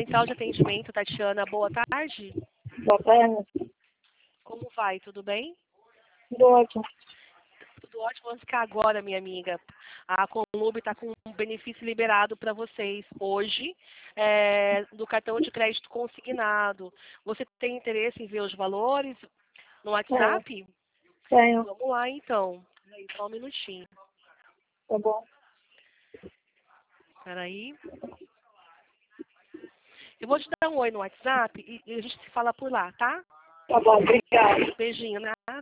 Central de Atendimento, Tatiana, boa tarde. Boa tarde. Como vai? Tudo bem? Tudo ótimo. Tudo ótimo. Vamos ficar agora, minha amiga. A Conlub está com um benefício liberado para vocês hoje do cartão de crédito consignado. Você tem interesse em ver os valores no WhatsApp? Tenho. Vamos lá, então. Aí, só um minutinho. Tá bom. Peraí. Eu vou te dar um oi no WhatsApp e a gente se fala por lá, tá? Tá bom, obrigada. Beijinho, né?